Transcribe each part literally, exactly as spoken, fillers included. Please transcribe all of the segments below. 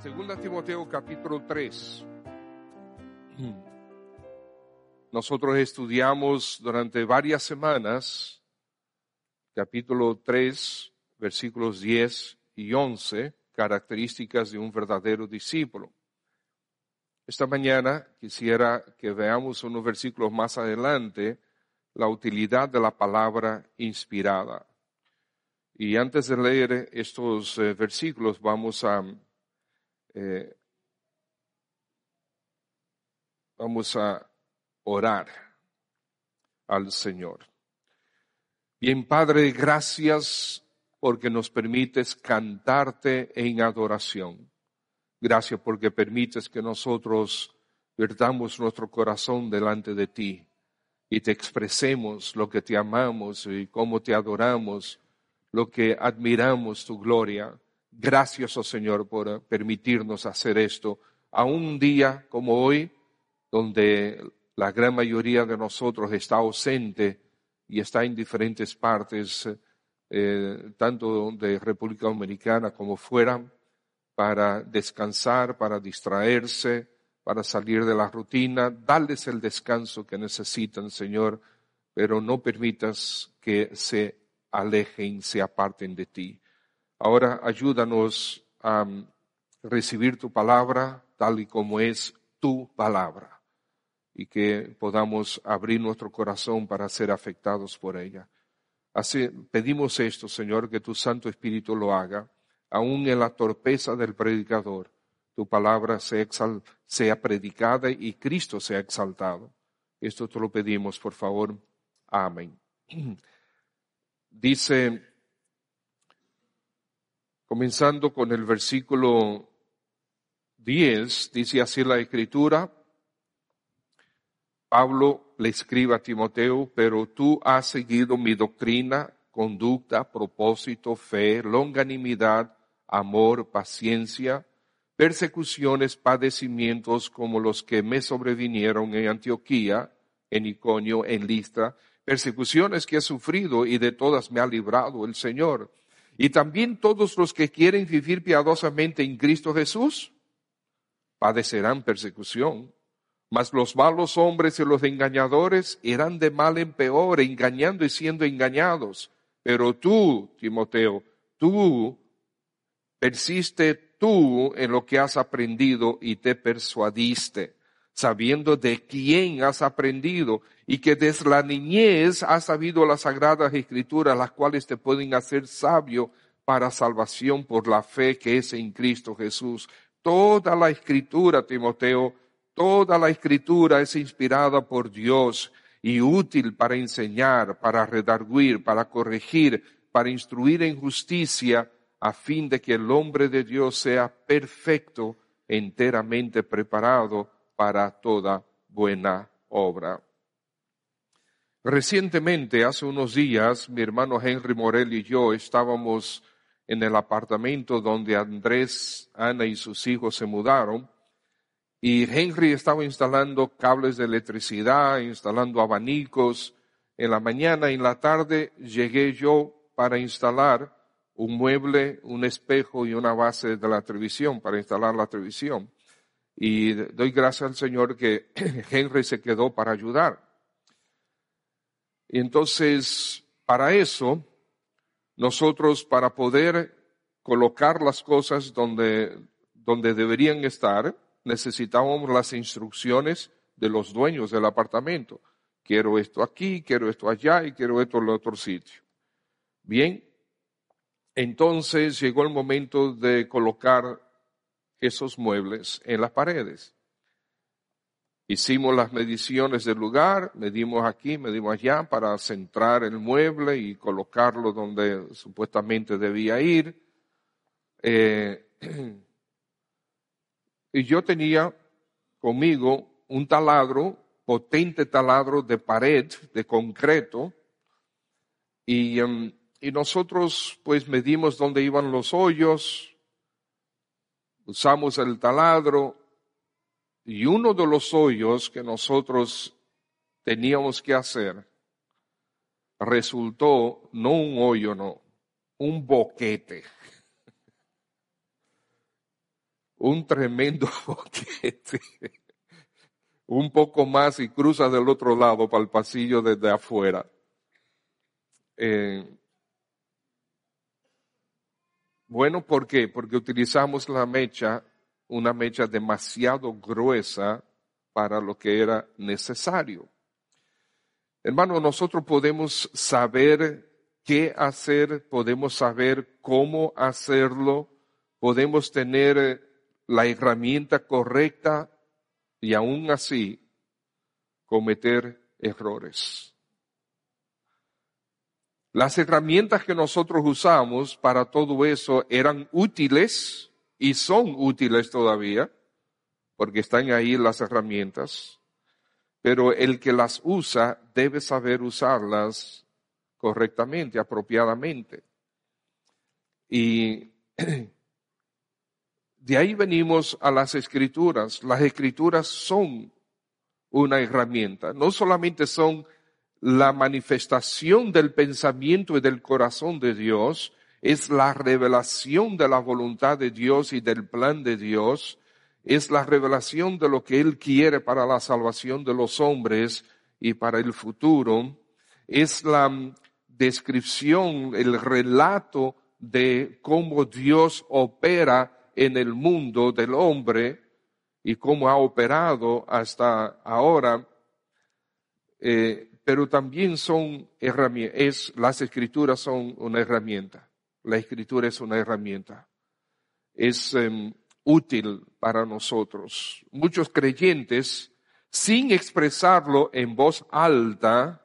Segunda Timoteo capítulo tres. Nosotros estudiamos durante varias semanas capítulo tres, versículos diez y once, características de un verdadero discípulo. Esta mañana quisiera que veamos unos versículos más adelante la utilidad de la palabra inspirada. Y antes de leer estos eh, versículos vamos a Eh, vamos a orar al Señor. Bien, Padre, gracias porque nos permites cantarte en adoración. Gracias porque permites que nosotros vertamos nuestro corazón delante de ti y te expresemos lo que te amamos y cómo te adoramos, lo que admiramos tu gloria. Gracias, oh Señor, por permitirnos hacer esto a un día como hoy, donde la gran mayoría de nosotros está ausente y está en diferentes partes, eh, tanto de República Dominicana como fuera, para descansar, para distraerse, para salir de la rutina. Dales el descanso que necesitan, Señor, pero no permitas que se alejen, se aparten de ti. Ahora ayúdanos a recibir tu palabra tal y como es tu palabra y que podamos abrir nuestro corazón para ser afectados por ella. Así pedimos esto, Señor, que tu Santo Espíritu lo haga, aún en la torpeza del predicador. Tu palabra sea, exal- sea predicada y Cristo sea exaltado. Esto te lo pedimos, por favor. Amén. Dice, comenzando con el versículo diez, dice así la Escritura: Pablo le escribe a Timoteo, pero tú has seguido mi doctrina, conducta, propósito, fe, longanimidad, amor, paciencia, persecuciones, padecimientos como los que me sobrevinieron en Antioquía, en Iconio, en Listra, persecuciones que he sufrido y de todas me ha librado el Señor. Y también todos los que quieren vivir piadosamente en Cristo Jesús padecerán persecución. Mas los malos hombres y los engañadores irán de mal en peor, engañando y siendo engañados. Pero tú, Timoteo, tú persiste tú en lo que has aprendido y te persuadiste, sabiendo de quién has aprendido y que desde la niñez has sabido las sagradas escrituras, las cuales te pueden hacer sabio para salvación por la fe que es en Cristo Jesús. Toda la escritura, Timoteo, toda la escritura es inspirada por Dios y útil para enseñar, para redarguir, para corregir, para instruir en justicia, a fin de que el hombre de Dios sea perfecto, enteramente preparado para toda buena obra. Recientemente, hace unos días, mi hermano Henry Morel y yo estábamos en el apartamento donde Andrés, Ana y sus hijos se mudaron, y Henry estaba instalando cables de electricidad, instalando abanicos. En la mañana y en la tarde llegué yo para instalar un mueble, un espejo y una base de la televisión, para instalar la televisión. Y doy gracias al Señor que Henry se quedó para ayudar. Y entonces, para eso, nosotros, para poder colocar las cosas donde, donde deberían estar, necesitábamos las instrucciones de los dueños del apartamento. Quiero esto aquí, quiero esto allá y quiero esto en el otro sitio. Bien, entonces llegó el momento de colocar esos muebles en las paredes. Hicimos las mediciones del lugar, medimos aquí, medimos allá para centrar el mueble y colocarlo donde supuestamente debía ir. Eh, y yo tenía conmigo un taladro, potente taladro de pared, de concreto, y, um, y nosotros pues medimos dónde iban los hoyos, usamos el taladro, y uno de los hoyos que nosotros teníamos que hacer resultó no un hoyo, no, un boquete. un tremendo boquete. Un poco más y cruza del otro lado para el pasillo desde afuera. Eh, bueno, ¿por qué? Porque utilizamos la mecha, una mecha demasiado gruesa para lo que era necesario. Hermano, nosotros podemos saber qué hacer, podemos saber cómo hacerlo, podemos tener la herramienta correcta y aún así cometer errores. Las herramientas que nosotros usamos para todo eso eran útiles y son útiles todavía, porque están ahí las herramientas, pero el que las usa debe saber usarlas correctamente, apropiadamente. Y de ahí venimos a las Escrituras. Las Escrituras son una herramienta, no solamente son la manifestación del pensamiento y del corazón de Dios, es la revelación de la voluntad de Dios y del plan de Dios, es la revelación de lo que Él quiere para la salvación de los hombres y para el futuro, es la descripción, el relato de cómo Dios opera en el mundo del hombre y cómo ha operado hasta ahora, eh, pero también son herramientas, las Escrituras son una herramienta, la Escritura es una herramienta, es um, útil para nosotros. Muchos creyentes, sin expresarlo en voz alta,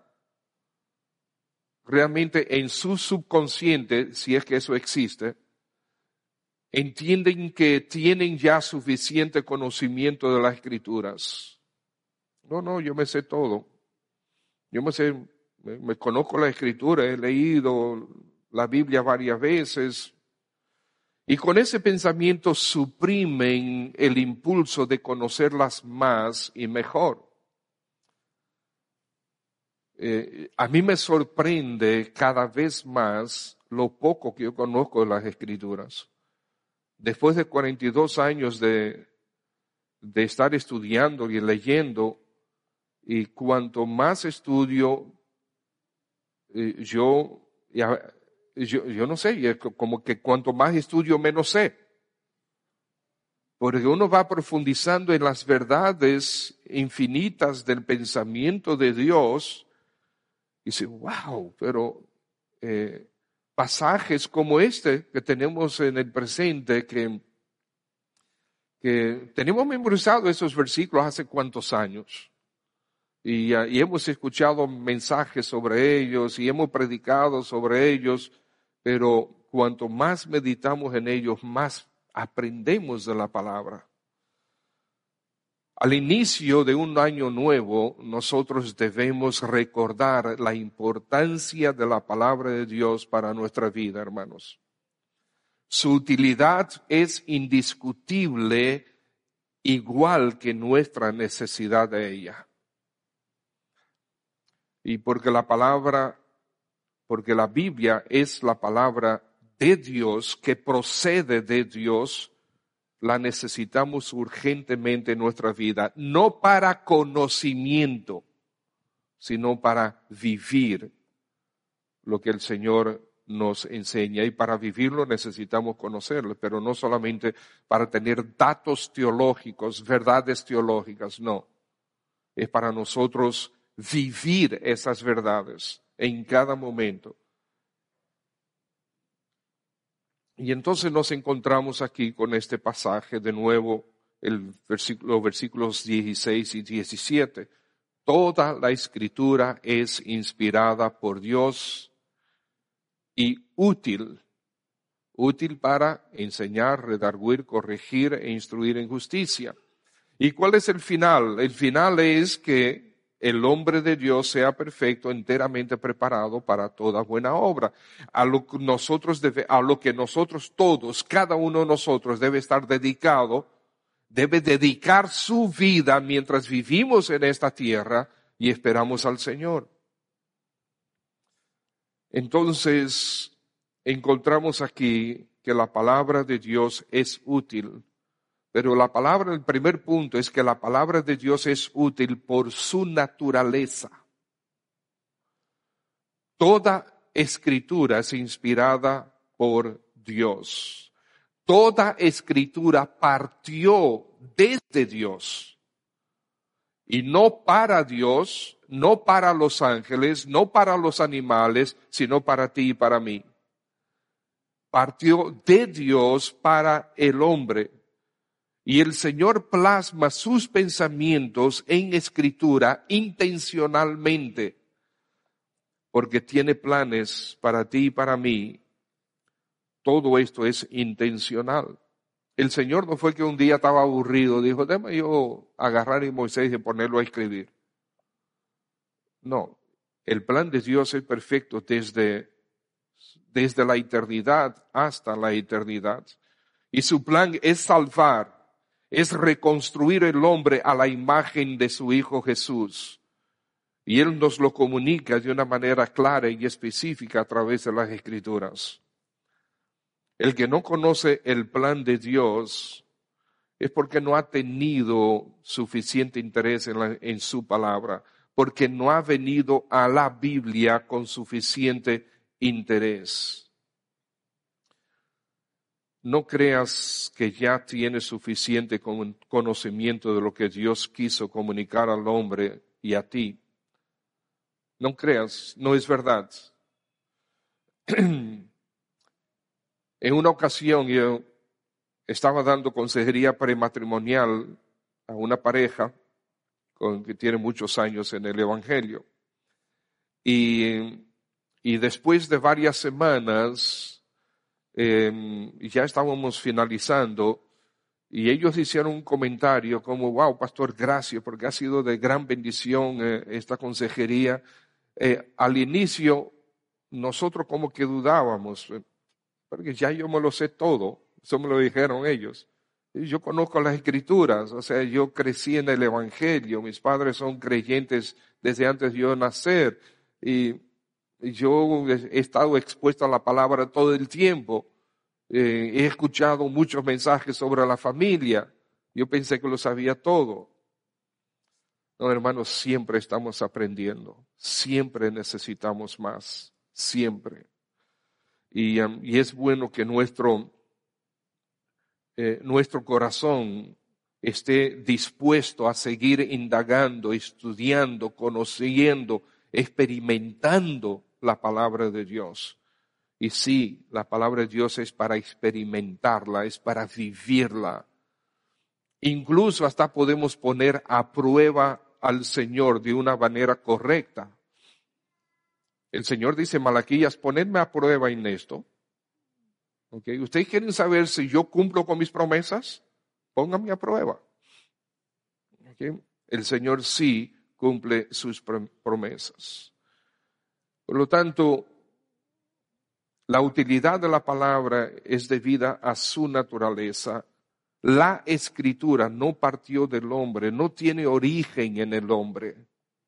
realmente en su subconsciente, si es que eso existe, entienden que tienen ya suficiente conocimiento de las Escrituras. No, no, yo me sé todo. Yo me sé, me, me conozco la Escritura, he leído la Biblia varias veces. Y con ese pensamiento suprimen el impulso de conocerlas más y mejor. Eh, a mí me sorprende cada vez más lo poco que yo conozco de las Escrituras. Después de cuarenta y dos años de, de estar estudiando y leyendo, y cuanto más estudio, eh, yo, ya, yo, yo no sé, como que cuanto más estudio, menos sé. Porque uno va profundizando en las verdades infinitas del pensamiento de Dios y dice, wow, pero eh, pasajes como este que tenemos en el presente, que, que tenemos memorizado esos versículos hace cuántos años. Y, uh, y hemos escuchado mensajes sobre ellos y hemos predicado sobre ellos, pero cuanto más meditamos en ellos, más aprendemos de la palabra. Al inicio de un año nuevo, nosotros debemos recordar la importancia de la palabra de Dios para nuestra vida, hermanos. Su utilidad es indiscutible, igual que nuestra necesidad de ella. Y porque la palabra, porque la Biblia es la palabra de Dios, que procede de Dios, la necesitamos urgentemente en nuestra vida, no para conocimiento, sino para vivir lo que el Señor nos enseña. Y para vivirlo necesitamos conocerlo, pero no solamente para tener datos teológicos, verdades teológicas, no. Es para nosotros vivir esas verdades en cada momento. Y entonces nos encontramos aquí con este pasaje de nuevo, el versículo, los versículos dieciséis y diecisiete. Toda la Escritura es inspirada por Dios y útil, útil para enseñar, redarguir, corregir e instruir en justicia. ¿Y cuál es el final? El final es que el hombre de Dios sea perfecto, enteramente preparado para toda buena obra. A lo que nosotros debe, a lo que nosotros todos, cada uno de nosotros debe estar dedicado, debe dedicar su vida mientras vivimos en esta tierra y esperamos al Señor. Entonces, encontramos aquí que la palabra de Dios es útil, Pero la palabra, el primer punto es que la palabra de Dios es útil por su naturaleza. Toda escritura es inspirada por Dios. Toda escritura partió desde Dios. Y no para Dios, no para los ángeles, no para los animales, sino para ti y para mí. Partió de Dios para el hombre. Y el Señor plasma sus pensamientos en escritura intencionalmente, porque tiene planes para ti y para mí. Todo esto es intencional. El Señor no fue que un día estaba aburrido, dijo, déjame yo agarrar a Moisés y ponerlo a escribir. No, el plan de Dios es perfecto desde, desde la eternidad hasta la eternidad. Y su plan es salvar. Es reconstruir el hombre a la imagen de su Hijo Jesús. Y Él nos lo comunica de una manera clara y específica a través de las Escrituras. El que no conoce el plan de Dios es porque no ha tenido suficiente interés en, la, en su palabra, porque no ha venido a la Biblia con suficiente interés. No creas que ya tienes suficiente conocimiento de lo que Dios quiso comunicar al hombre y a ti. No creas, no es verdad. En una ocasión yo estaba dando consejería prematrimonial a una pareja con, que tiene muchos años en el Evangelio. Y, y después de varias semanas... Eh, ya estábamos finalizando y ellos hicieron un comentario como, wow, pastor, gracias, porque ha sido de gran bendición eh, esta consejería. Eh, al inicio, nosotros como que dudábamos, eh, porque ya yo me lo sé todo, eso me lo dijeron ellos. Y yo conozco las Escrituras, o sea, yo crecí en el Evangelio, mis padres son creyentes desde antes de yo nacer, y yo he estado expuesto a la palabra todo el tiempo. Eh, he escuchado muchos mensajes sobre la familia. Yo pensé que lo sabía todo. No, hermanos, siempre estamos aprendiendo. Siempre necesitamos más. Siempre. Y, um, y es bueno que nuestro, eh, nuestro corazón esté dispuesto a seguir indagando, estudiando, conociendo, experimentando la palabra de Dios. Y sí, la palabra de Dios es para experimentarla, es para vivirla. Incluso hasta podemos poner a prueba al Señor de una manera correcta. El Señor dice, Malaquías, ponedme a prueba en esto. ¿Okay? ¿Ustedes quieren saber si yo cumplo con mis promesas? Pónganme a prueba. ¿Okay? El Señor sí cumple sus promesas. Por lo tanto, la utilidad de la palabra es debida a su naturaleza. La Escritura no partió del hombre, no tiene origen en el hombre.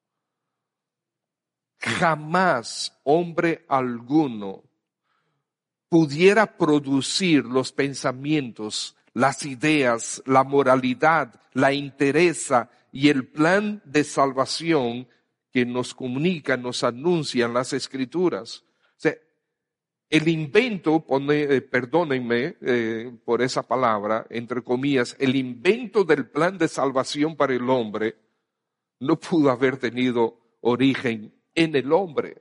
Jamás hombre alguno pudiera producir los pensamientos, las ideas, la moralidad, la entereza y el plan de salvación que nos comunican, nos anuncian las Escrituras. O sea, el invento, pone, eh, perdónenme eh, por esa palabra, entre comillas, el invento del plan de salvación para el hombre no pudo haber tenido origen en el hombre.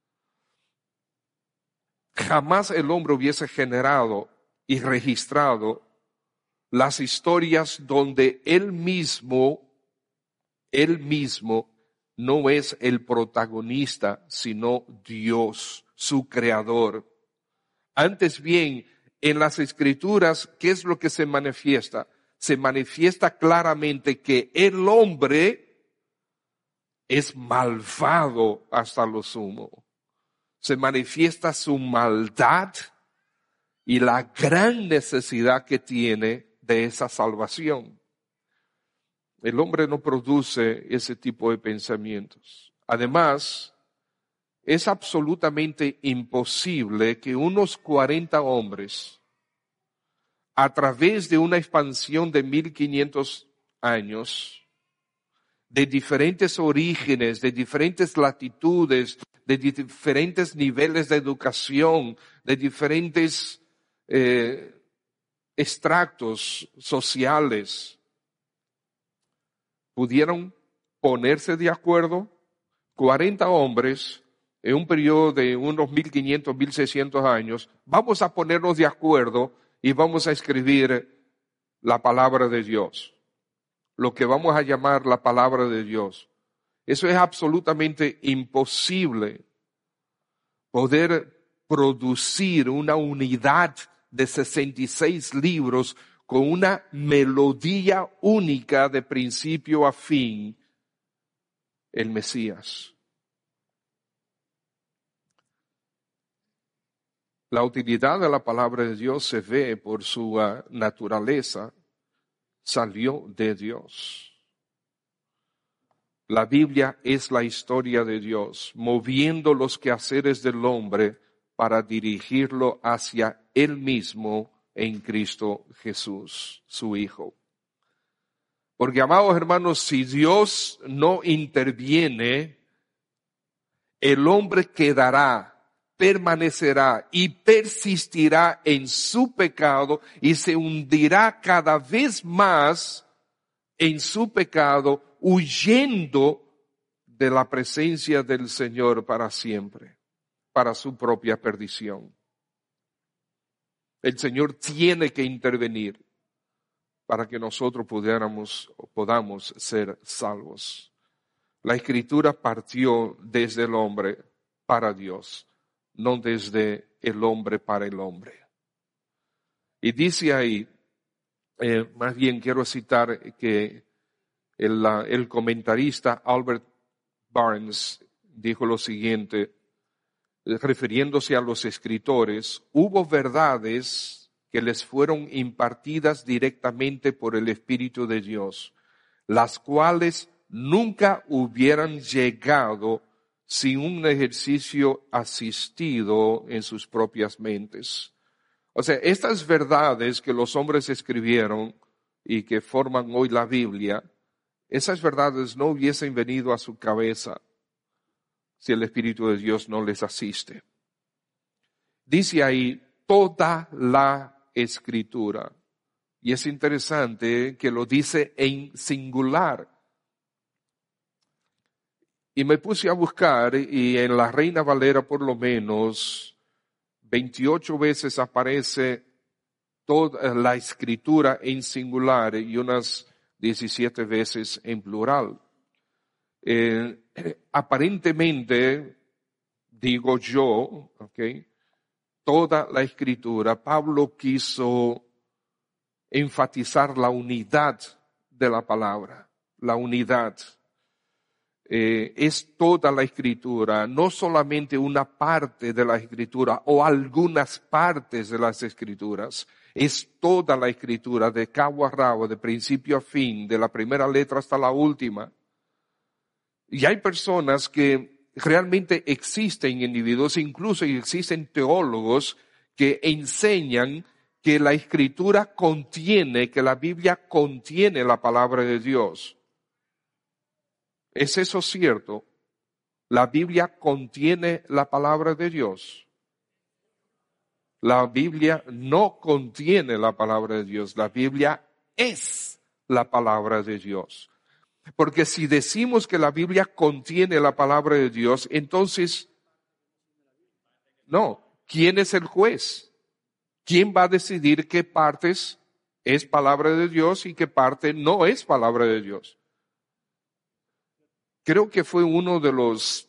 Jamás el hombre hubiese generado y registrado las historias donde él mismo, él mismo no es el protagonista, sino Dios, su creador. Antes bien, en las Escrituras, ¿qué es lo que se manifiesta? Se manifiesta claramente que el hombre es malvado hasta lo sumo. Se manifiesta su maldad y la gran necesidad que tiene de esa salvación. El hombre no produce ese tipo de pensamientos. Además, es absolutamente imposible que unos cuarenta hombres a través de una expansión de mil quinientos años, de diferentes orígenes, de diferentes latitudes, de diferentes niveles de educación, de diferentes eh, extractos sociales, pudieron ponerse de acuerdo. cuarenta hombres en un periodo de unos mil quinientos, mil seiscientos años, vamos a ponernos de acuerdo y vamos a escribir la palabra de Dios, lo que vamos a llamar la palabra de Dios. Eso es absolutamente imposible, poder producir una unidad de sesenta y seis libros con una melodía única de principio a fin, el Mesías. La utilidad de la palabra de Dios se ve por su uh, naturaleza, salió de Dios. La Biblia es la historia de Dios, moviendo los quehaceres del hombre para dirigirlo hacia Él mismo en Cristo Jesús, su Hijo. Porque, amados hermanos, si Dios no interviene, el hombre quedará, permanecerá y persistirá en su pecado y se hundirá cada vez más en su pecado, huyendo de la presencia del Señor para siempre, para su propia perdición. El Señor tiene que intervenir para que nosotros pudiéramos o podamos ser salvos. La Escritura partió desde el hombre para Dios, no desde el hombre para el hombre. Y dice ahí, eh, más bien quiero citar que el, el comentarista Albert Barnes dijo lo siguiente, refiriéndose a los escritores: hubo verdades que les fueron impartidas directamente por el Espíritu de Dios, las cuales nunca hubieran llegado sin un ejercicio asistido en sus propias mentes. O sea, estas verdades que los hombres escribieron y que forman hoy la Biblia, esas verdades no hubiesen venido a su cabeza si el Espíritu de Dios no les asiste. Dice ahí, toda la Escritura. Y es interesante que lo dice en singular. Y me puse a buscar, y en la Reina Valera por lo menos veintiocho veces aparece toda la Escritura en singular y unas diecisiete veces en plural. Eh, aparentemente, digo yo, okay, toda la Escritura, Pablo quiso enfatizar la unidad de la palabra, la unidad. Eh, es toda la Escritura, no solamente una parte de la Escritura o algunas partes de las Escrituras, es toda la Escritura de cabo a rabo, de principio a fin, de la primera letra hasta la última. Y hay personas que realmente existen individuos, incluso existen teólogos que enseñan que la Escritura contiene, que la Biblia contiene la palabra de Dios. ¿Es eso cierto? ¿La Biblia contiene la palabra de Dios? La Biblia no contiene la palabra de Dios. La Biblia es la palabra de Dios. Porque si decimos que la Biblia contiene la palabra de Dios, entonces, no, ¿quién es el juez? ¿Quién va a decidir qué partes es palabra de Dios y qué parte no es palabra de Dios? Creo que fue uno de los,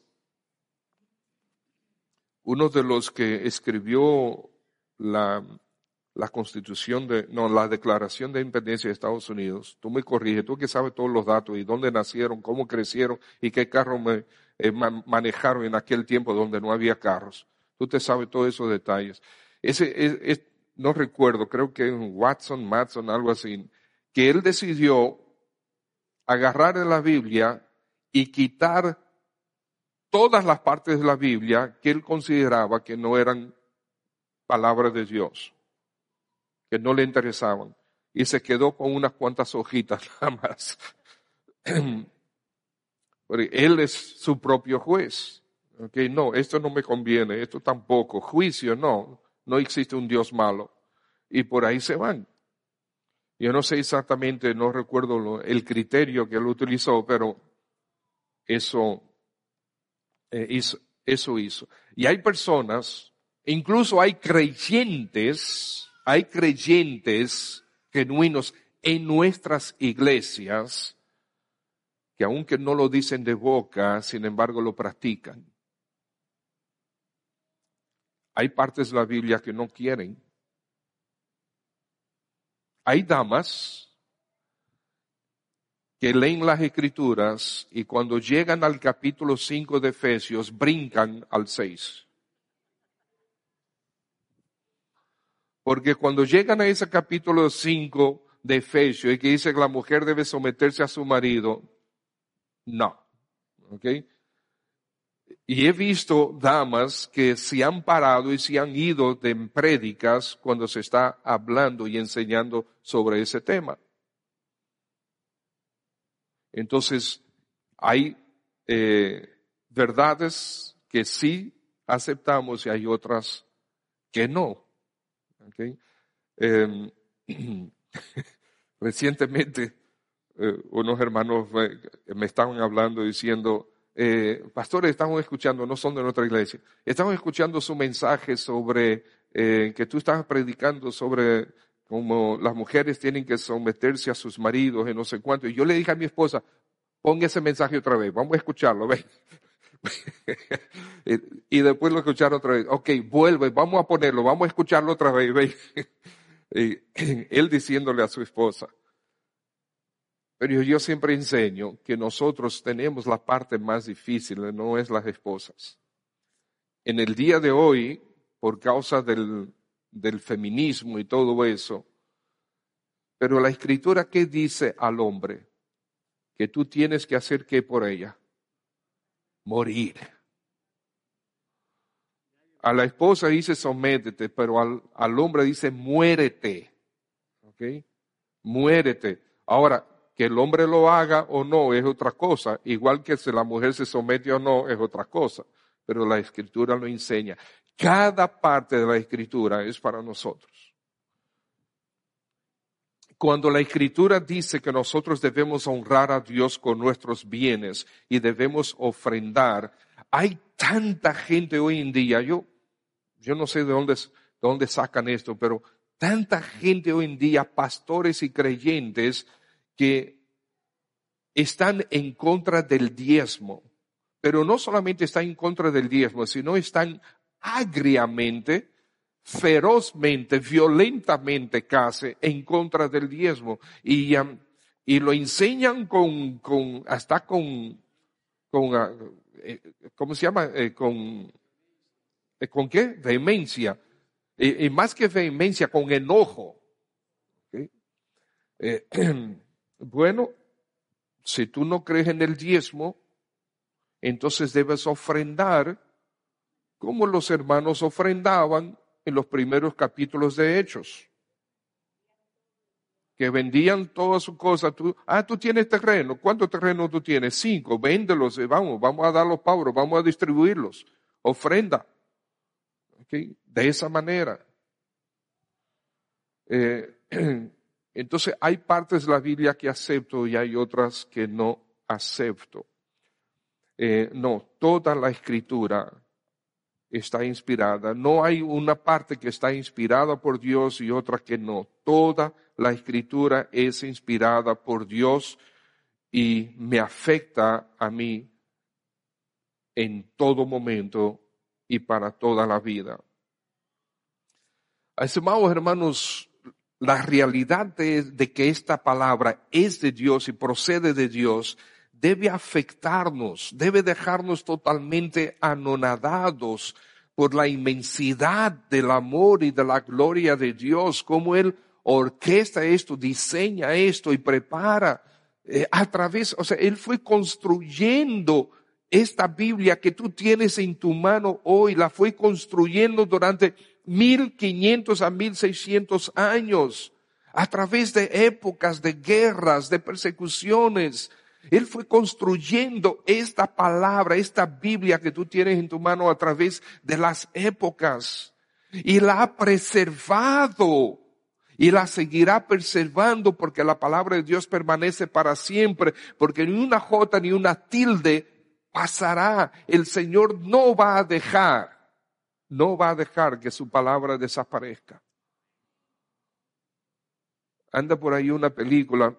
uno de los que escribió la, la Constitución de, no, la Declaración de Independencia de Estados Unidos. Tú me corriges, tú que sabes todos los datos y dónde nacieron, cómo crecieron y qué carros me, eh, man, manejaron en aquel tiempo donde no había carros. Tú te sabes todos esos detalles. Ese es, es, no recuerdo, creo que Watson, Matson, algo así, que él decidió agarrar en la Biblia y quitar todas las partes de la Biblia que él consideraba que no eran palabras de Dios. que no le interesaban y se quedó con unas cuantas hojitas nada más. Porque él es su propio juez. Okay, no, esto no me conviene, esto tampoco. Juicio, no, no existe un Dios malo. Y por ahí se van. Yo no sé exactamente, no recuerdo lo, el criterio que él utilizó, pero eso, eh, hizo, eso hizo. Y hay personas, incluso hay creyentes, hay creyentes genuinos en nuestras iglesias, que aunque no lo dicen de boca, sin embargo lo practican. Hay partes de la Biblia que no quieren. Hay damas que leen las Escrituras y cuando llegan al capítulo cinco de Efesios, brincan al seis. Porque cuando llegan a ese capítulo cinco de Efesios y que dice que la mujer debe someterse a su marido, no. ¿Ok? Y he visto damas que se han parado y se han ido de prédicas cuando se está hablando y enseñando sobre ese tema. Entonces, hay eh, verdades que sí aceptamos y hay otras que no. ¿Okay? Eh, recientemente, eh, unos hermanos eh, me estaban hablando diciendo, eh, pastores, estamos escuchando, no son de nuestra iglesia, estamos escuchando su mensaje sobre eh, que tú estabas predicando sobre cómo las mujeres tienen que someterse a sus maridos y no sé cuánto. Y yo le dije a mi esposa, ponga ese mensaje otra vez, vamos a escucharlo, ven. Y después lo escucharon otra vez. Ok, vuelve, vamos a ponerlo, vamos a escucharlo otra vez, ven. Y él diciéndole a su esposa. Pero yo siempre enseño que nosotros tenemos la parte más difícil, no es las esposas. En el día de hoy, por causa del, del feminismo y todo eso, pero la Escritura, ¿qué dice al hombre? Que tú tienes que hacer ¿qué por ella? Morir. A la esposa dice sométete, pero al, al hombre dice muérete. ¿Ok? Muérete. Ahora, que el hombre lo haga o no es otra cosa, igual que si la mujer se somete o no es otra cosa, pero la Escritura lo enseña. Cada parte de la Escritura es para nosotros. Cuando la Escritura dice que nosotros debemos honrar a Dios con nuestros bienes y debemos ofrendar, hay tanta gente hoy en día, yo, yo no sé de dónde, de dónde sacan esto, pero tanta gente hoy en día, pastores y creyentes, que están en contra del diezmo, pero no solamente están en contra del diezmo, sino están agriamente, ferozmente, violentamente casi en contra del diezmo y, um, y lo enseñan con, con hasta con, con uh, eh, ¿cómo se llama? Eh, con, eh, ¿con qué? Vehemencia. Y, y más que vehemencia, con enojo. ¿Okay? Eh, Bueno, si tú no crees en el diezmo, entonces debes ofrendar como los hermanos ofrendaban en los primeros capítulos de Hechos. Que vendían todas sus cosas. Tú, ah, tú tienes terreno. ¿Cuántos terrenos tú tienes? Cinco. Véndelos. Vamos, vamos a dar los pavos, vamos a distribuirlos. Ofrenda. ¿Okay? De esa manera. Eh, Entonces hay partes de la Biblia que acepto y hay otras que no acepto. Eh, no, toda la Escritura está inspirada. No hay una parte que está inspirada por Dios y otra que no. Toda la Escritura es inspirada por Dios y me afecta a mí en todo momento y para toda la vida. Estimados hermanos, la realidad de, de que esta palabra es de Dios y procede de Dios debe afectarnos, debe dejarnos totalmente anonadados por la inmensidad del amor y de la gloria de Dios, cómo Él orquesta esto, diseña esto y prepara eh, a través, o sea, Él fue construyendo esta Biblia que tú tienes en tu mano hoy, la fue construyendo durante mil quinientos a mil seiscientos años, a través de épocas de guerras, de persecuciones. Él fue construyendo esta palabra, esta Biblia que tú tienes en tu mano a través de las épocas. Y la ha preservado. Y la seguirá preservando porque la palabra de Dios permanece para siempre. Porque ni una jota ni una tilde pasará. El Señor no va a dejar, no va a dejar que su palabra desaparezca. Anda por ahí una película,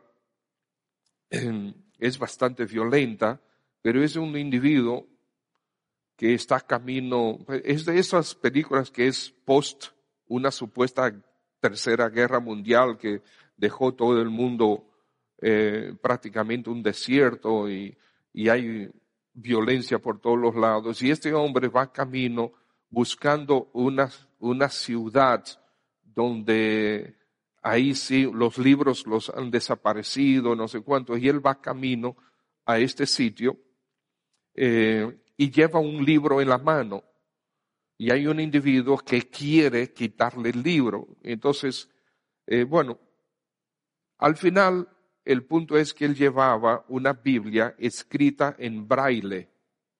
es bastante violenta, pero es un individuo que está camino, es de esas películas que es post una supuesta tercera guerra mundial que dejó todo el mundo eh, prácticamente un desierto y, y hay violencia por todos los lados. Y este hombre va camino buscando una, una ciudad donde ahí sí los libros los han desaparecido, no sé cuántos, y él va camino a este sitio eh, y lleva un libro en la mano. Y hay un individuo que quiere quitarle el libro. Entonces, eh, bueno, al final el punto es que él llevaba una Biblia escrita en braille.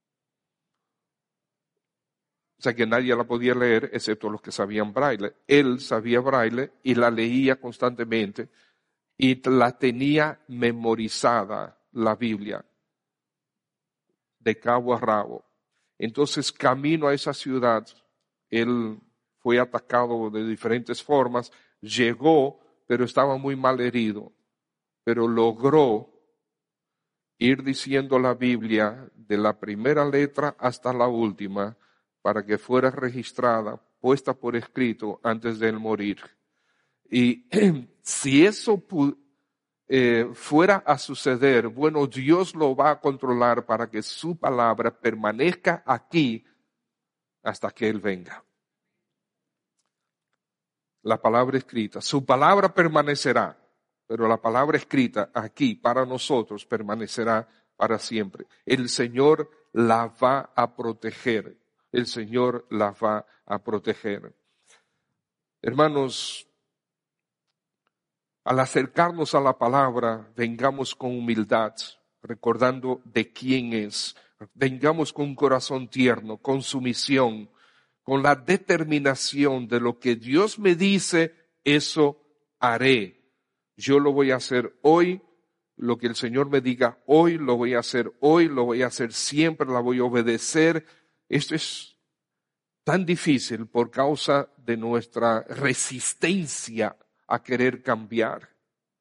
O sea que nadie la podía leer excepto los que sabían braille. Él sabía braille y la leía constantemente y la tenía memorizada, la Biblia, de cabo a rabo. Entonces, camino a esa ciudad, él fue atacado de diferentes formas, llegó, pero estaba muy mal herido, pero logró ir diciendo la Biblia de la primera letra hasta la última para que fuera registrada, puesta por escrito antes de él morir. Y si eso eh, fuera a suceder, bueno, Dios lo va a controlar para que su palabra permanezca aquí hasta que Él venga. La palabra escrita, su palabra permanecerá, pero la palabra escrita aquí para nosotros permanecerá para siempre. El Señor la va a proteger. El Señor la va a proteger. Hermanos, al acercarnos a la palabra, vengamos con humildad, recordando de quién es. Vengamos con un corazón tierno, con sumisión, con la determinación de lo que Dios me dice, eso haré. Yo lo voy a hacer hoy, lo que el Señor me diga hoy, lo voy a hacer hoy, lo voy a hacer siempre, la voy a obedecer. Esto es tan difícil por causa de nuestra resistencia a querer cambiar.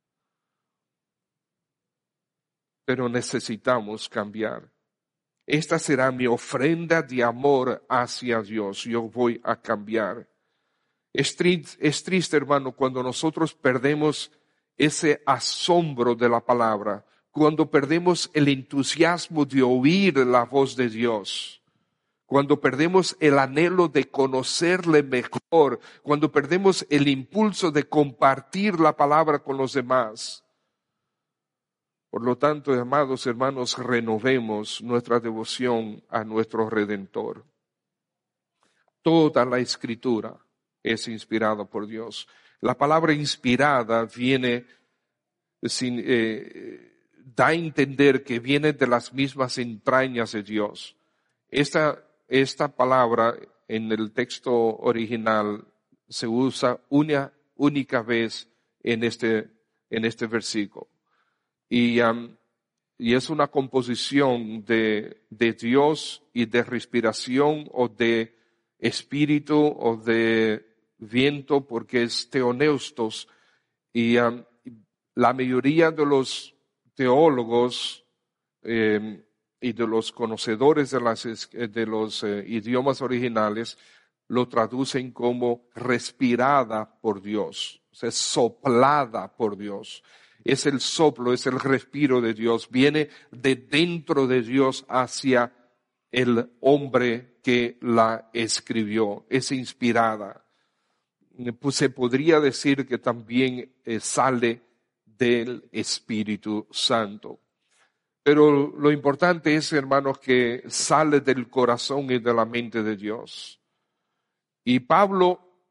Pero necesitamos cambiar. Esta será mi ofrenda de amor hacia Dios. Yo voy a cambiar. Es triste, es triste, hermano, cuando nosotros perdemos ese asombro de la palabra, cuando perdemos el entusiasmo de oír la voz de Dios, cuando perdemos el anhelo de conocerle mejor, cuando perdemos el impulso de compartir la palabra con los demás. Por lo tanto, amados hermanos, renovemos nuestra devoción a nuestro Redentor. Toda la Escritura es inspirada por Dios. La palabra inspirada viene, sin, eh, da a entender que viene de las mismas entrañas de Dios. Esta, esta palabra en el texto original se usa una única vez en este, en este versículo. Y, um, y es una composición de, de Dios y de respiración o de espíritu o de viento, porque es teoneustos. Y um, la mayoría de los teólogos eh, y de los conocedores de, las, de los eh, idiomas originales lo traducen como respirada por Dios, o sea, soplada por Dios. Es el soplo, es el respiro de Dios, viene de dentro de Dios hacia el hombre que la escribió, es inspirada. Pues se podría decir que también eh, sale del Espíritu Santo. Pero lo importante es, hermanos, que sale del corazón y de la mente de Dios. Y Pablo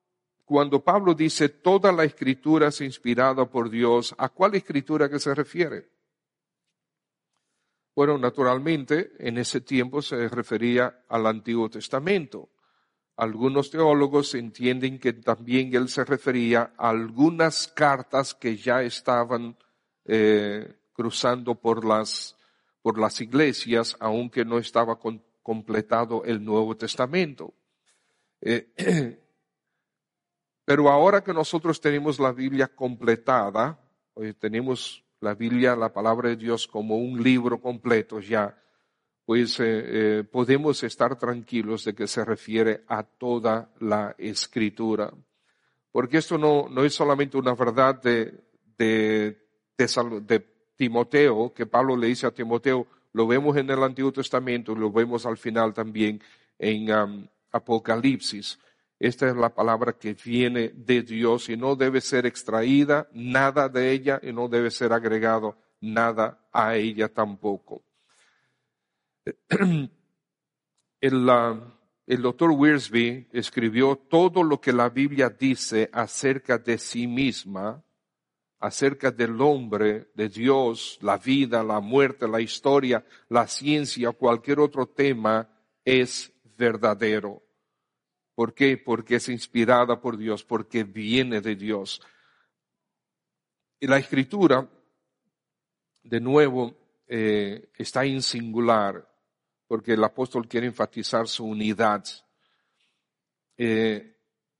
cuando Pablo dice toda la escritura es inspirada por Dios, ¿a cuál escritura que se refiere? Bueno, naturalmente, en ese tiempo se refería al Antiguo Testamento. Algunos teólogos entienden que también él se refería a algunas cartas que ya estaban eh, cruzando por las, por las iglesias, aunque no estaba con, completado el Nuevo Testamento. Eh, pero ahora que nosotros tenemos la Biblia completada, eh, tenemos la Biblia, la palabra de Dios, como un libro completo ya, pues eh, eh, podemos estar tranquilos de que se refiere a toda la Escritura. Porque esto no, no es solamente una verdad de, de, de, de Timoteo, que Pablo le dice a Timoteo, lo vemos en el Antiguo Testamento, lo vemos al final también en um, Apocalipsis. Esta es la palabra que viene de Dios y no debe ser extraída nada de ella y no debe ser agregado nada a ella tampoco. El, uh, el doctor Wiersbe escribió todo lo que la Biblia dice acerca de sí misma, acerca del hombre, de Dios, la vida, la muerte, la historia, la ciencia, cualquier otro tema, es verdadero. ¿Por qué? Porque es inspirada por Dios, porque viene de Dios. Y la Escritura, de nuevo, eh, está en singular, porque el apóstol quiere enfatizar su unidad. Eh,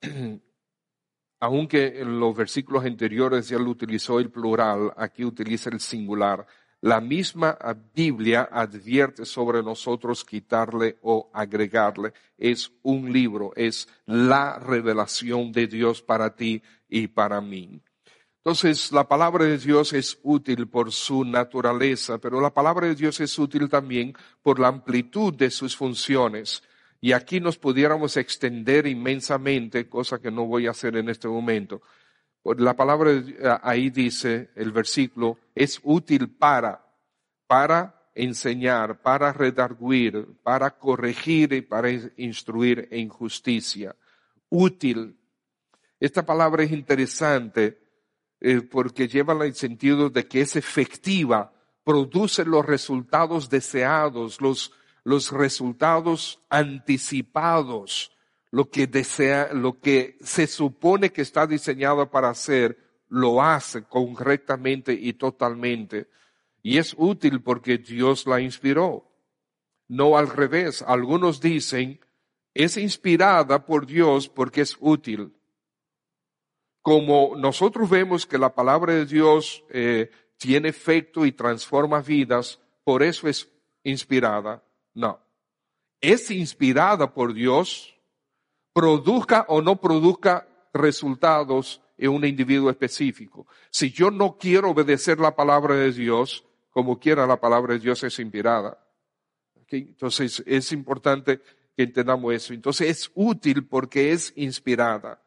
aunque en los versículos anteriores ya lo utilizó el plural, aquí utiliza el singular. La misma Biblia advierte sobre nosotros quitarle o agregarle. Es un libro, es la revelación de Dios para ti y para mí. Entonces, la palabra de Dios es útil por su naturaleza, pero la palabra de Dios es útil también por la amplitud de sus funciones. Y aquí nos pudiéramos extender inmensamente, cosa que no voy a hacer en este momento. La palabra ahí dice, el versículo, es útil para, para enseñar, para redarguir, para corregir y para instruir en justicia. Útil. Esta palabra es interesante. Eh, porque lleva el sentido de que es efectiva, produce los resultados deseados, los, los resultados anticipados, lo que desea, lo que se supone que está diseñado para hacer, lo hace correctamente y totalmente. Y es útil porque Dios la inspiró. No al revés. Algunos dicen, es inspirada por Dios porque es útil. Como nosotros vemos que la palabra de Dios eh, tiene efecto y transforma vidas, por eso es inspirada. No. Es inspirada por Dios, produzca o no produzca resultados en un individuo específico. Si yo no quiero obedecer la palabra de Dios, como quiera la palabra de Dios es inspirada. ¿Okay? Entonces es importante que entendamos eso. Entonces es útil porque es inspirada.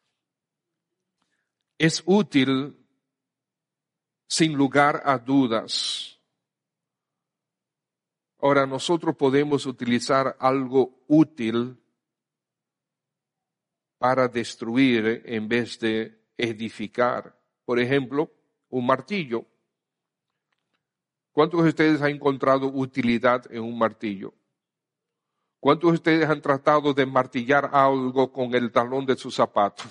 Es útil sin lugar a dudas. Ahora, nosotros podemos utilizar algo útil para destruir en vez de edificar. Por ejemplo, un martillo. ¿Cuántos de ustedes han encontrado utilidad en un martillo? ¿Cuántos de ustedes han tratado de martillar algo con el talón de su zapato?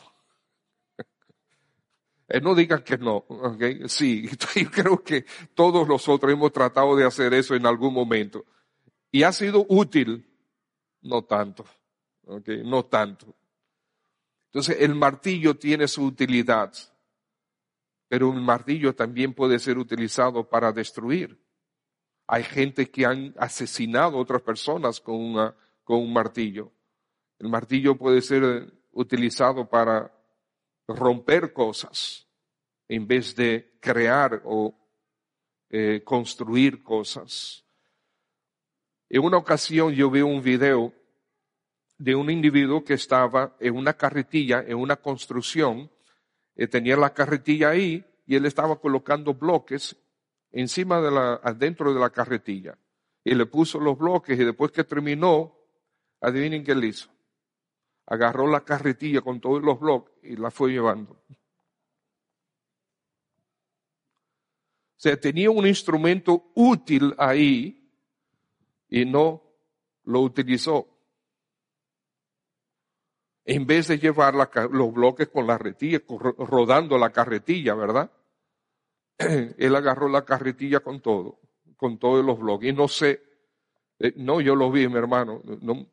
No digan que no, ¿okay? Sí, yo creo que todos nosotros hemos tratado de hacer eso en algún momento. ¿Y ha sido útil? No tanto, ¿okay? No tanto. Entonces el martillo tiene su utilidad, pero un martillo también puede ser utilizado para destruir. Hay gente que han asesinado a otras personas con, una, con un martillo. El martillo puede ser utilizado para romper cosas en vez de crear o eh, construir cosas. En una ocasión yo vi un video de un individuo que estaba en una carretilla, en una construcción, eh, tenía la carretilla ahí y él estaba colocando bloques encima de la, adentro de la carretilla. Y le puso los bloques y después que terminó, adivinen qué le hizo. agarró la carretilla con todos los bloques y la fue llevando. O sea, tenía un instrumento útil ahí y no lo utilizó. En vez de llevar la, los bloques con la carretilla, rodando la carretilla, ¿verdad? Él agarró la carretilla con todo, con todos los bloques. Y no sé, eh, no, yo lo vi, mi hermano. No,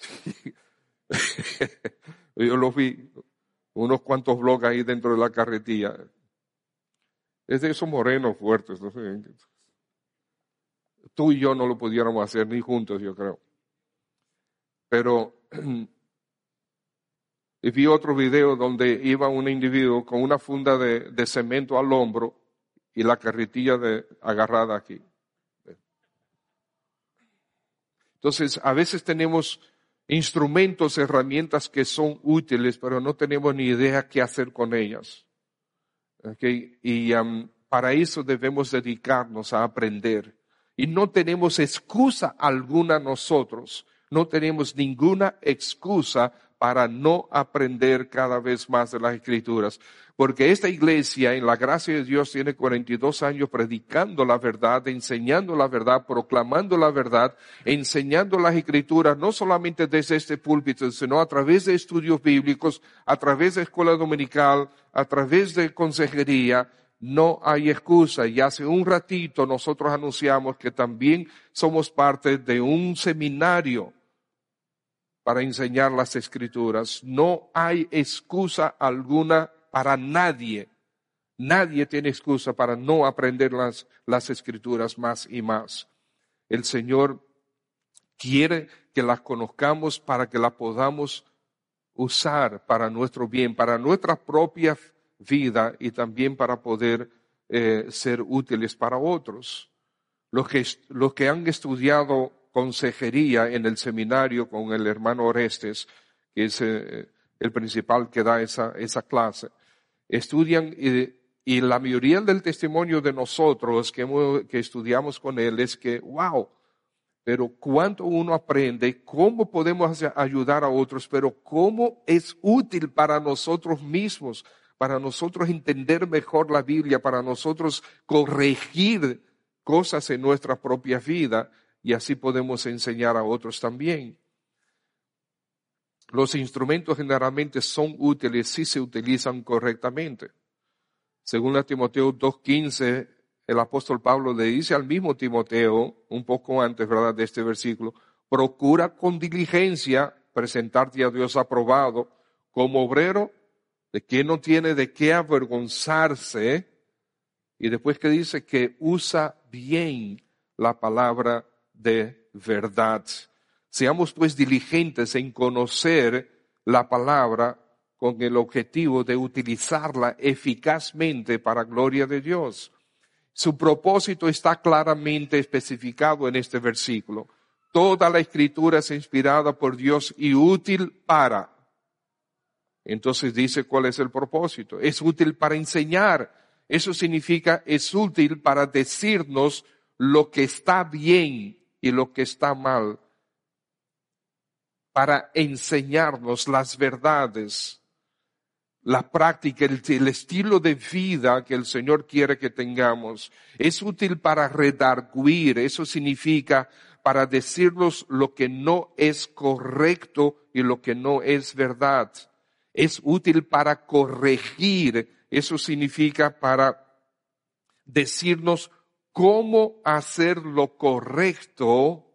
yo lo vi, unos cuantos bloques ahí dentro de la carretilla. Es de esos morenos fuertes. No sé. Tú y yo no lo pudiéramos hacer ni juntos, yo creo. Pero y vi otro video donde iba un individuo con una funda de, de cemento al hombro y la carretilla de, agarrada aquí. Entonces, a veces tenemos instrumentos, herramientas que son útiles, pero no tenemos ni idea qué hacer con ellas. ¿Okay? Y um, para eso debemos dedicarnos a aprender. Y no tenemos excusa alguna nosotros, no tenemos ninguna excusa para no aprender cada vez más de las Escrituras. Porque esta iglesia, en la gracia de Dios, tiene cuarenta y dos años predicando la verdad, enseñando la verdad, proclamando la verdad, enseñando las Escrituras, no solamente desde este púlpito, sino a través de estudios bíblicos, a través de escuela dominical, a través de consejería. No hay excusa. Y hace un ratito nosotros anunciamos que también somos parte de un seminario para enseñar las Escrituras. No hay excusa alguna para nadie. Nadie tiene excusa para no aprender las, las Escrituras más y más. El Señor quiere que las conozcamos para que las podamos usar para nuestro bien, para nuestra propia vida y también para poder eh, ser útiles para otros. Los que, los que han estudiado consejería en el seminario con el hermano Orestes, que es eh, el principal que da esa, esa clase, estudian y, y la mayoría del testimonio de nosotros que, hemos, que estudiamos con él es que, wow, pero cuánto uno aprende, cómo podemos hacer, ayudar a otros, pero cómo es útil para nosotros mismos, para nosotros entender mejor la Biblia, para nosotros corregir cosas en nuestra propia vida y así podemos enseñar a otros también. Los instrumentos generalmente son útiles si se utilizan correctamente. Según la Timoteo dos quince, el apóstol Pablo le dice al mismo Timoteo, un poco antes, ¿verdad?, de este versículo, procura con diligencia presentarte a Dios aprobado como obrero de quien no tiene de qué avergonzarse. Y después que dice que usa bien la palabra de verdad. Seamos pues diligentes en conocer la palabra con el objetivo de utilizarla eficazmente para gloria de Dios. Su propósito está claramente especificado en este versículo. Toda la Escritura es inspirada por Dios y útil para. Entonces dice cuál es el propósito. Es útil para enseñar. Eso significa es útil para decirnos lo que está bien y lo que está mal. Para enseñarnos las verdades, la práctica, el, el estilo de vida que el Señor quiere que tengamos. Es útil para redarguir, eso significa para decirnos lo que no es correcto y lo que no es verdad. Es útil para corregir, eso significa para decirnos cómo hacer lo correcto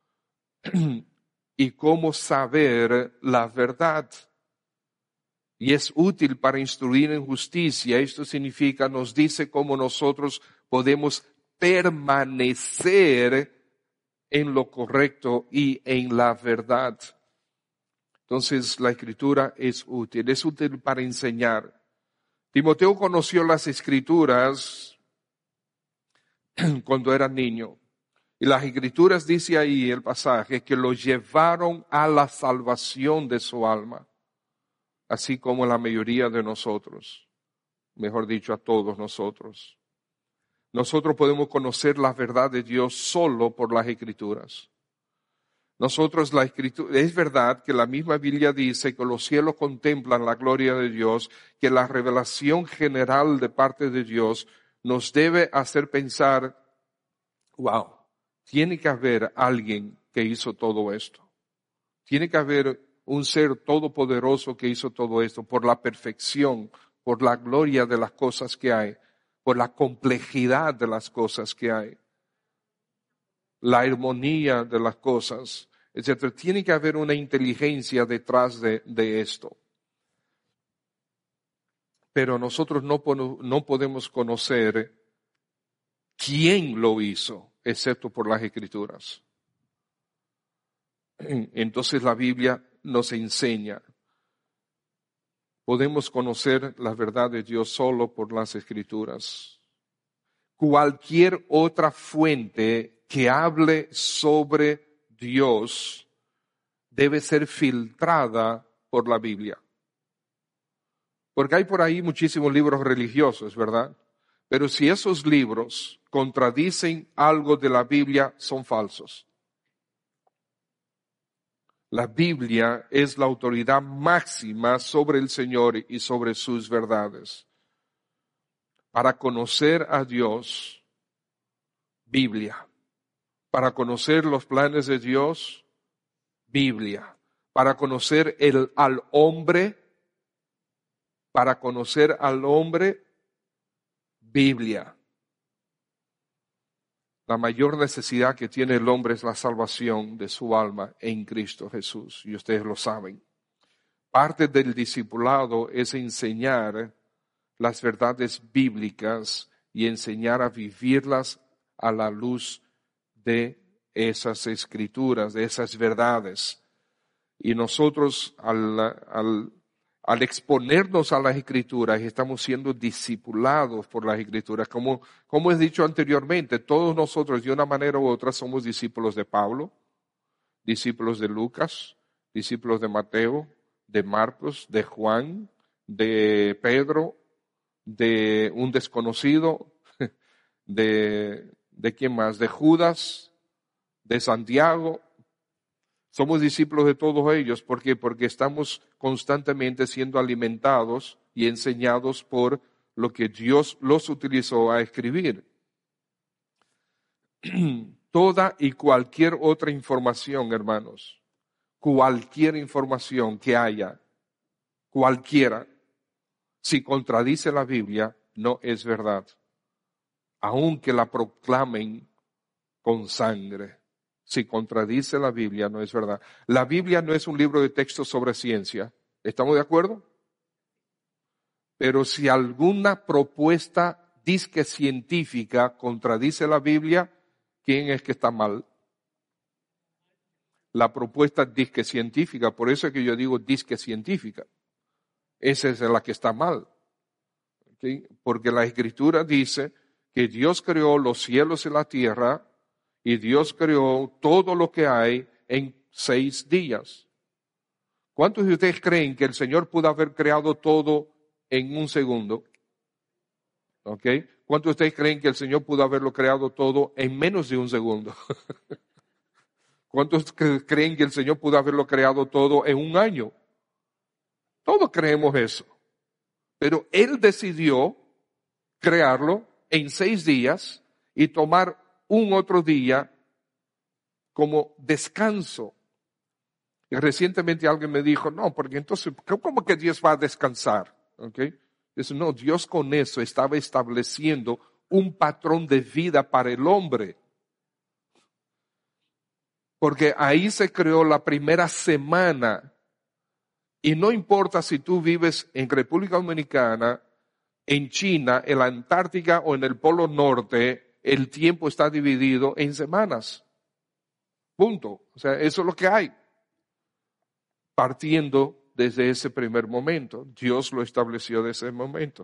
y cómo saber la verdad. Y es útil para instruir en justicia. Esto significa, nos dice cómo nosotros podemos permanecer en lo correcto y en la verdad. Entonces, la Escritura es útil. Es útil para enseñar. Timoteo conoció las Escrituras cuando era niño. Y las Escrituras, dice ahí el pasaje, que lo llevaron a la salvación de su alma. Así como la mayoría de nosotros, mejor dicho, a todos nosotros. Nosotros podemos conocer la verdad de Dios solo por las Escrituras. Nosotros la escritura, es verdad que la misma Biblia dice que los cielos contemplan la gloria de Dios, que la revelación general de parte de Dios nos debe hacer pensar, wow, tiene que haber alguien que hizo todo esto. Tiene que haber un ser todopoderoso que hizo todo esto por la perfección, por la gloria de las cosas que hay, por la complejidad de las cosas que hay, la armonía de las cosas, etcétera. Tiene que haber una inteligencia detrás de, de esto. Pero nosotros no, no podemos conocer quién lo hizo, excepto por las Escrituras. Entonces la Biblia nos enseña. Podemos conocer la verdad de Dios solo por las Escrituras. Cualquier otra fuente que hable sobre Dios debe ser filtrada por la Biblia. Porque hay por ahí muchísimos libros religiosos, ¿verdad? Pero si esos libros contradicen algo de la Biblia, son falsos. La Biblia es la autoridad máxima sobre el Señor y sobre sus verdades. Para conocer a Dios, Biblia. Para conocer los planes de Dios, Biblia. Para conocer el, al hombre, para conocer al hombre, Biblia. La mayor necesidad que tiene el hombre es la salvación de su alma en Cristo Jesús, y ustedes lo saben. Parte del discipulado es enseñar las verdades bíblicas y enseñar a vivirlas a la luz de esas escrituras, de esas verdades. Y nosotros al, al, al exponernos a las escrituras estamos siendo discipulados por las escrituras. Como, como he dicho anteriormente, todos nosotros de una manera u otra somos discípulos de Pablo, discípulos de Lucas, discípulos de Mateo, de Marcos, de Juan, de Pedro, de un desconocido, de, de quién más, de Judas, de Santiago. Somos discípulos de todos ellos. ¿Por qué? Porque estamos constantemente siendo alimentados y enseñados por lo que Dios los utilizó a escribir. Toda y cualquier otra información, hermanos, cualquier información que haya, cualquiera, si contradice la Biblia, no es verdad, aunque la proclamen con sangre. Si contradice la Biblia, no es verdad. La Biblia no es un libro de texto sobre ciencia. ¿Estamos de acuerdo? Pero si alguna propuesta disque científica contradice la Biblia, ¿quién es que está mal? La propuesta disque científica. Por eso es que yo digo disque científica. Esa es la que está mal. ¿Okay? Porque la Escritura dice que Dios creó los cielos y la tierra y Dios creó todo lo que hay en seis días. ¿Cuántos de ustedes creen que el Señor pudo haber creado todo en un segundo? ¿Ok? ¿Cuántos de ustedes creen que el Señor pudo haberlo creado todo en menos de un segundo? ¿Cuántos creen que el Señor pudo haberlo creado todo en un año? Todos creemos eso. Pero Él decidió crearlo en seis días y tomar un otro día como descanso. Y recientemente alguien me dijo, no, porque entonces, ¿cómo que Dios va a descansar? ¿Okay? Dice, no, Dios con eso estaba estableciendo un patrón de vida para el hombre. Porque ahí se creó la primera semana. Y no importa si tú vives en República Dominicana, en China, en la Antártica o en el Polo Norte, el tiempo está dividido en semanas. Punto. O sea, eso es lo que hay. Partiendo desde ese primer momento. Dios lo estableció desde ese momento.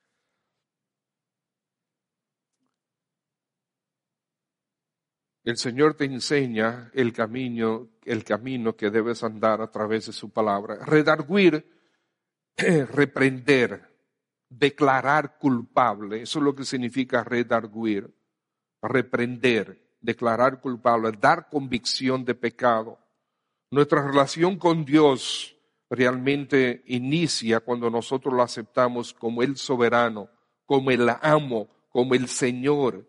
El Señor te enseña el camino, el camino que debes andar a través de su palabra. Redarguir, reprender, declarar culpable. Eso es lo que significa redarguir, reprender. declarar culpable, dar convicción de pecado. Nuestra relación con Dios realmente inicia cuando nosotros lo aceptamos como el soberano, como el amo, como el Señor.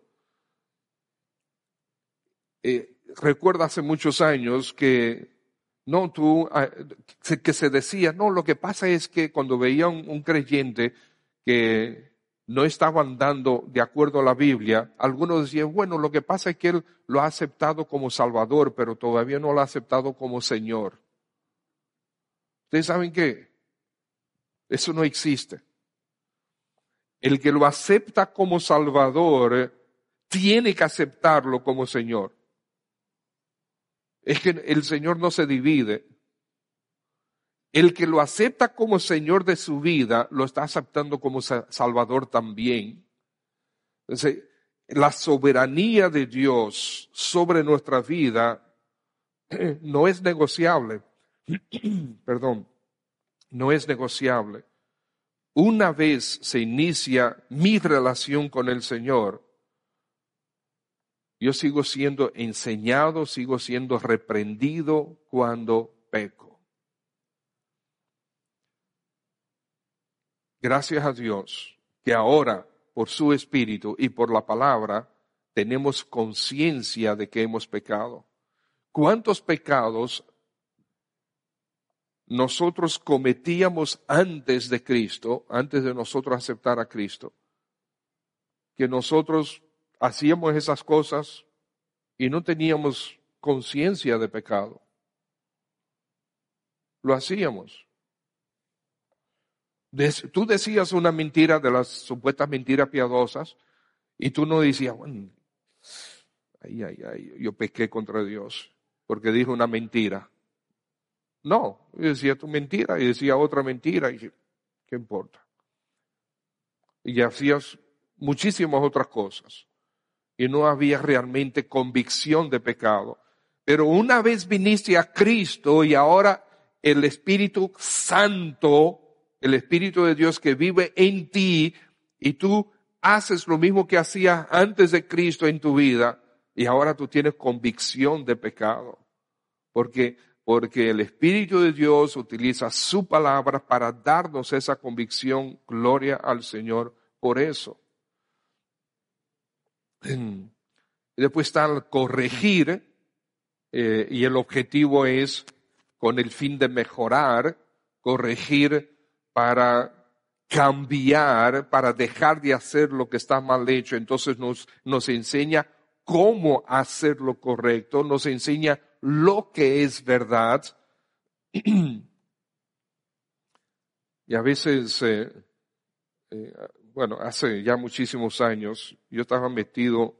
Eh, recuerdo hace muchos años que no tú que se decía, no, lo que pasa es que cuando veía un, un creyente que no estaba andando de acuerdo a la Biblia, algunos decían, bueno, lo que pasa es que él lo ha aceptado como Salvador, pero todavía no lo ha aceptado como Señor. ¿Ustedes saben qué? Eso no existe. El que lo acepta como Salvador tiene que aceptarlo como Señor. Es que el Señor no se divide. El que lo acepta como Señor de su vida, lo está aceptando como Salvador también. Entonces, la soberanía de Dios sobre nuestra vida no es negociable. Perdón, no es negociable. Una vez se inicia mi relación con el Señor, yo sigo siendo enseñado, sigo siendo reprendido cuando peco. Gracias a Dios que ahora, por su Espíritu y por la palabra, tenemos conciencia de que hemos pecado. ¿Cuántos pecados nosotros cometíamos antes de Cristo, antes de nosotros aceptar a Cristo? Que nosotros hacíamos esas cosas y no teníamos conciencia de pecado. Lo hacíamos. Tú decías una mentira de las supuestas mentiras piadosas y tú no decías, bueno, ay, ay, ay, yo pequé contra Dios porque dije una mentira. No, yo decía tu mentira y decía otra mentira y ¿qué importa? Y hacías muchísimas otras cosas y no había realmente convicción de pecado. Pero una vez viniste a Cristo y ahora el Espíritu Santo, el Espíritu de Dios que vive en ti y tú haces lo mismo que hacías antes de Cristo en tu vida y ahora tú tienes convicción de pecado. Porque, porque el Espíritu de Dios utiliza su palabra para darnos esa convicción. Gloria al Señor por eso. Y después está el corregir eh, y el objetivo es con el fin de mejorar, corregir para cambiar, para dejar de hacer lo que está mal hecho. Entonces nos, nos enseña cómo hacer lo correcto, nos enseña lo que es verdad. Y a veces, eh, eh, bueno, hace ya muchísimos años, yo estaba metido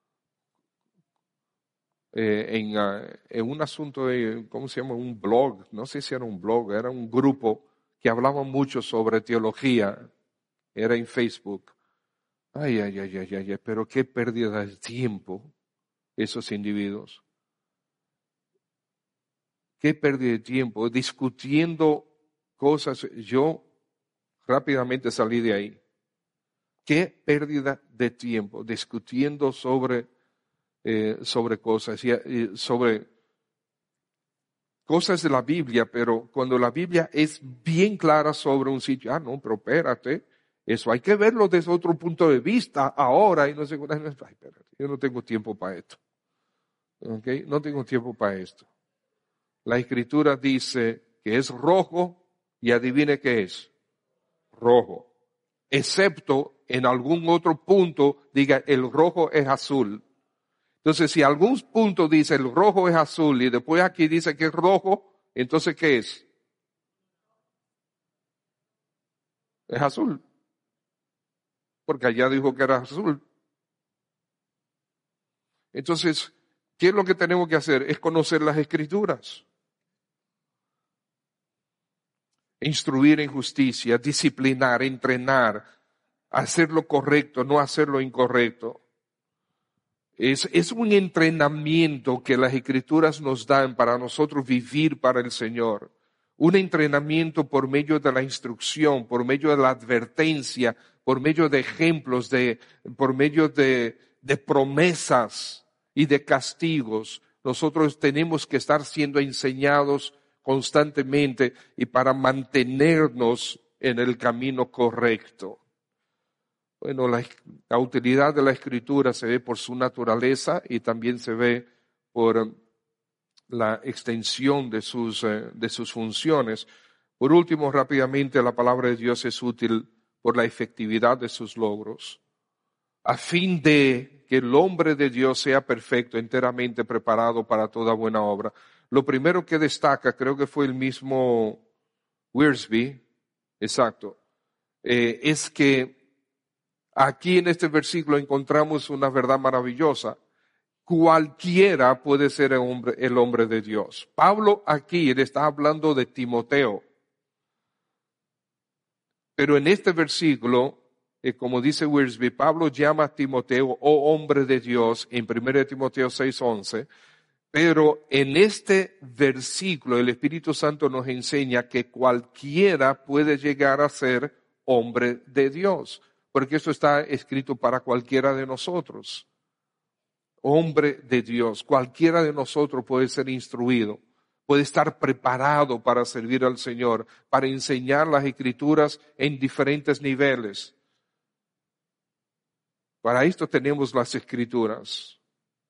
eh, en, uh, en un asunto de, ¿cómo se llama? Un blog, no sé si era un blog, era un grupo que hablaba mucho sobre teología, era en Facebook. Ay, ay, ay, ay, ay, pero qué pérdida de tiempo esos individuos. Qué pérdida de tiempo discutiendo cosas. Yo rápidamente salí de ahí. Qué pérdida de tiempo discutiendo sobre, eh, sobre cosas, y, y sobre cosas de la Biblia, pero cuando la Biblia es bien clara sobre un sitio, ah, no, pero espérate, eso hay que verlo desde otro punto de vista ahora, y no sé, ay, espérate, yo no tengo tiempo para esto. ¿Okay? No tengo tiempo para esto. La Escritura dice que es rojo y adivine qué es. Rojo. Excepto en algún otro punto diga el rojo es azul. Entonces, si algún punto dice el rojo es azul y después aquí dice que es rojo, entonces ¿qué es? Es azul. Porque allá dijo que era azul. Entonces, ¿qué es lo que tenemos que hacer? Es conocer las Escrituras. Instruir en justicia, disciplinar, entrenar, hacer lo correcto, no hacer lo incorrecto. Es, es un entrenamiento que las Escrituras nos dan para nosotros vivir para el Señor. Un entrenamiento por medio de la instrucción, por medio de la advertencia, por medio de ejemplos, de, por medio de, de promesas. y de castigos. Nosotros tenemos que estar siendo enseñados constantemente y para mantenernos en el camino correcto. Bueno, la, la utilidad de la Escritura se ve por su naturaleza y también se ve por la extensión de sus, eh, de sus funciones. Por último, rápidamente, la palabra de Dios es útil por la efectividad de sus logros, a fin de que el hombre de Dios sea perfecto, enteramente preparado para toda buena obra. Lo primero que destaca, creo que fue el mismo Wiersbe, exacto, eh, es que aquí en este versículo encontramos una verdad maravillosa. Cualquiera puede ser el hombre, el hombre de Dios. Pablo aquí le está hablando de Timoteo. Pero en este versículo, eh, como dice Wiersbe, Pablo llama a Timoteo, oh hombre de Dios, en primera de Timoteo seis once. Pero en este versículo el Espíritu Santo nos enseña que cualquiera puede llegar a ser hombre de Dios. Porque eso está escrito para cualquiera de nosotros. Hombre de Dios, cualquiera de nosotros puede ser instruido, puede estar preparado para servir al Señor, para enseñar las Escrituras en diferentes niveles. Para esto tenemos las Escrituras.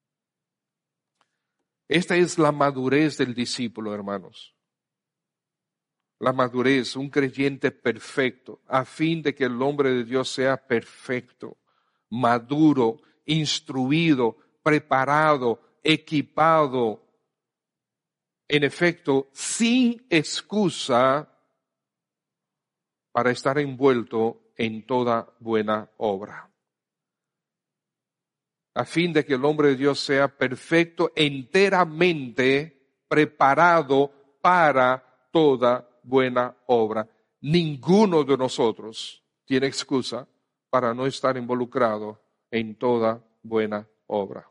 Esta es la madurez del discípulo, hermanos. La madurez, un creyente perfecto, a fin de que el hombre de Dios sea perfecto, maduro, instruido, preparado, equipado, en efecto, sin excusa para estar envuelto en toda buena obra. A fin de que el hombre de Dios sea perfecto, enteramente preparado para toda buena obra. Ninguno de nosotros tiene excusa para no estar involucrado en toda buena obra.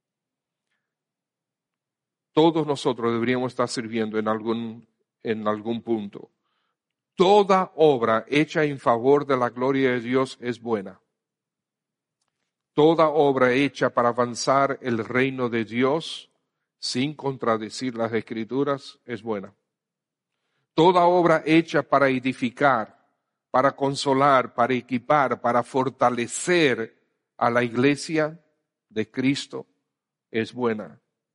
Todos nosotros deberíamos estar sirviendo en algún, en algún punto. Toda obra hecha en favor de la gloria de Dios es buena. Toda obra hecha para avanzar el reino de Dios sin contradecir las Escrituras es buena. Toda obra hecha para edificar, para consolar, para equipar, para fortalecer a la iglesia de Cristo es buena.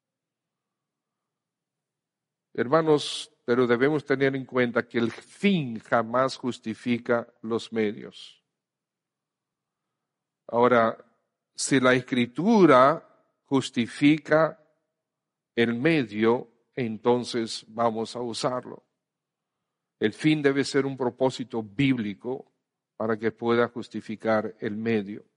Hermanos, pero debemos tener en cuenta que el fin jamás justifica los medios. Ahora, si la Escritura justifica el medio, entonces vamos a usarlo. El fin debe ser un propósito bíblico para que pueda justificar el medio.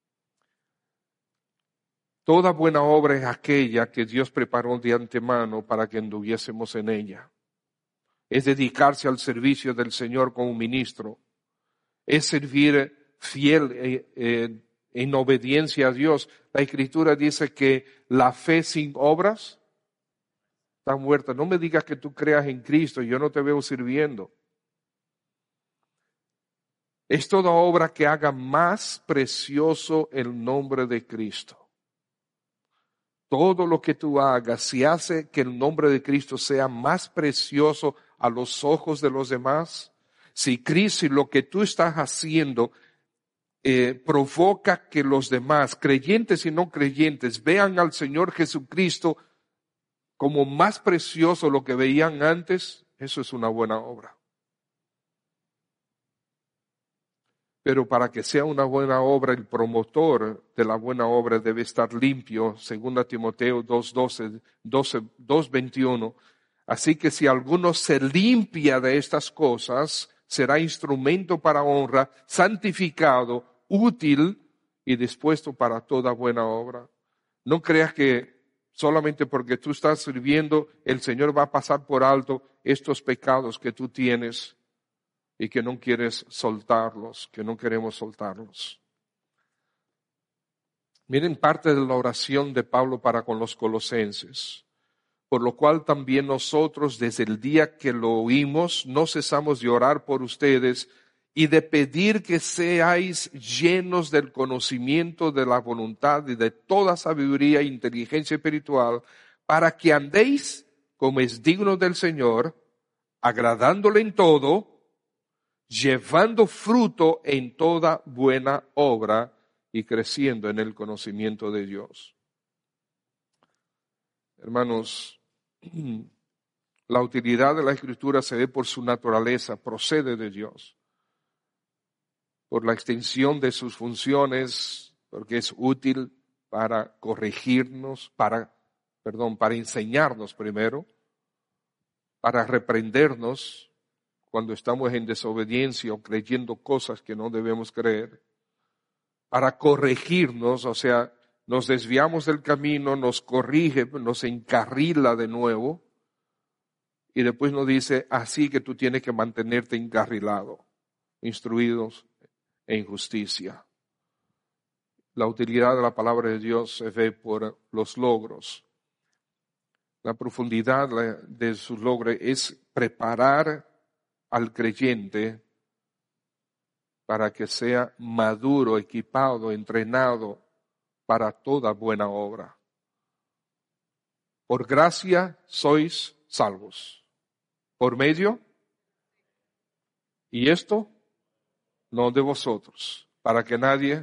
Toda buena obra es aquella que Dios preparó de antemano para que anduviésemos en ella. Es dedicarse al servicio del Señor como ministro. Es servir fiel eh, eh, en obediencia a Dios. La Escritura dice que la fe sin obras está muerta. No me digas que tú creas en Cristo y yo no te veo sirviendo. Es toda obra que haga más precioso el nombre de Cristo. Todo lo que tú hagas, si hace que el nombre de Cristo sea más precioso a los ojos de los demás, si Cristo, lo que tú estás haciendo eh, provoca que los demás, creyentes y no creyentes, vean al Señor Jesucristo como más precioso lo que veían antes, eso es una buena obra. Pero para que sea una buena obra, el promotor de la buena obra debe estar limpio, según Timoteo dos doce, dos veintiuno. Así que si alguno se limpia de estas cosas, será instrumento para honra, santificado, útil y dispuesto para toda buena obra. No creas que solamente porque tú estás sirviendo, el Señor va a pasar por alto estos pecados que tú tienes y que no quieres soltarlos, que no queremos soltarlos. Miren parte de la oración de Pablo para con los colosenses. Por lo cual también nosotros desde el día que lo oímos no cesamos de orar por ustedes y de pedir que seáis llenos del conocimiento de la voluntad y de toda sabiduría e inteligencia espiritual, para que andéis como es digno del Señor, agradándole en todo, llevando fruto en toda buena obra y creciendo en el conocimiento de Dios. Hermanos, la utilidad de la Escritura se ve por su naturaleza, procede de Dios, por la extensión de sus funciones, porque es útil para corregirnos, para, perdón, para enseñarnos primero, para reprendernos cuando estamos en desobediencia o creyendo cosas que no debemos creer, para corregirnos, o sea, nos desviamos del camino, nos corrige, nos encarrila de nuevo, y después nos dice, así que tú tienes que mantenerte encarrilado, instruidos en justicia. La utilidad de la palabra de Dios se ve por los logros. La profundidad de sus logros es preparar al creyente para que sea maduro, equipado, entrenado para toda buena obra. Por gracia sois salvos. ¿Por medio? Y esto no de vosotros, para que nadie,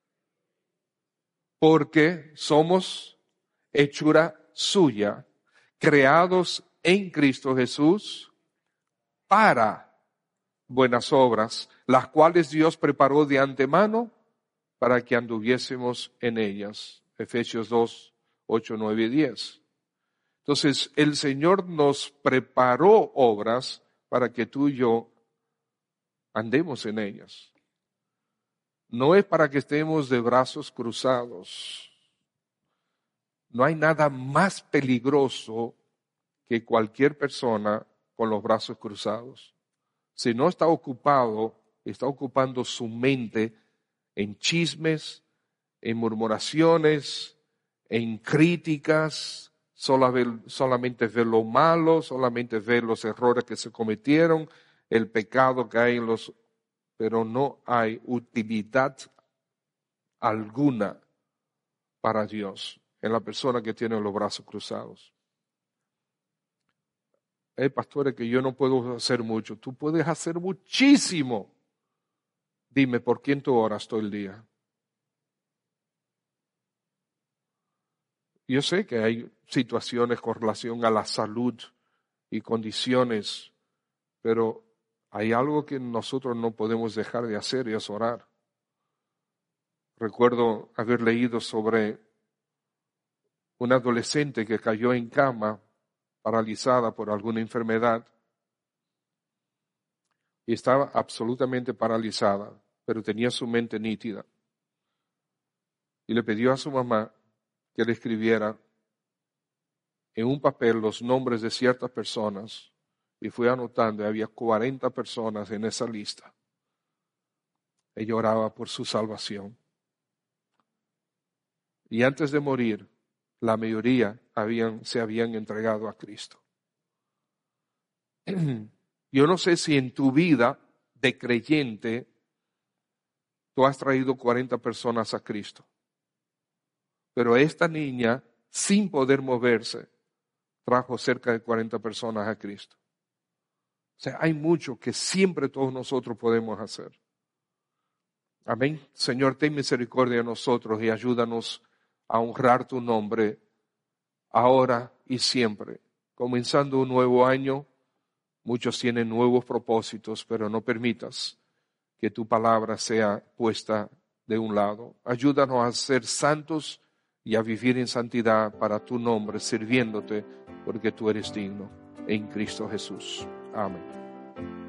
porque somos hechura suya, creados en Cristo Jesús para buenas obras, las cuales Dios preparó de antemano para que anduviésemos en ellas. Efesios dos, ocho, nueve y diez. Entonces, el Señor nos preparó obras para que tú y yo andemos en ellas. No es para que estemos de brazos cruzados. No hay nada más peligroso que cualquier persona con los brazos cruzados. Si no está ocupado, está ocupando su mente en chismes, en murmuraciones, en críticas, solamente ve lo malo, solamente ve los errores que se cometieron, el pecado que hay en los, pero no hay utilidad alguna para Dios en la persona que tiene los brazos cruzados. Hay pastores que yo no puedo hacer mucho, tú puedes hacer muchísimo. Dime, ¿por quién tú oras todo el día? Yo sé que hay situaciones con relación a la salud y condiciones, pero hay algo que nosotros no podemos dejar de hacer y es orar. Recuerdo haber leído sobre una adolescente que cayó en cama, paralizada por alguna enfermedad, y estaba absolutamente paralizada, pero tenía su mente nítida. Y le pidió a su mamá que le escribiera en un papel los nombres de ciertas personas, y fue anotando, y había cuarenta personas en esa lista. Ella oraba por su salvación. Y antes de morir, la mayoría habían, se habían entregado a Cristo. Yo no sé si en tu vida de creyente tú has traído cuarenta personas a Cristo. Pero esta niña, sin poder moverse, trajo cerca de cuarenta personas a Cristo. O sea, hay mucho que siempre todos nosotros podemos hacer. Amén. Señor, ten misericordia de nosotros y ayúdanos a honrar tu nombre ahora y siempre. Comenzando un nuevo año, muchos tienen nuevos propósitos, pero no permitas que tu palabra sea puesta de un lado. Ayúdanos a ser santos y a vivir en santidad para tu nombre, sirviéndote, porque tú eres digno. En Cristo Jesús. Amén.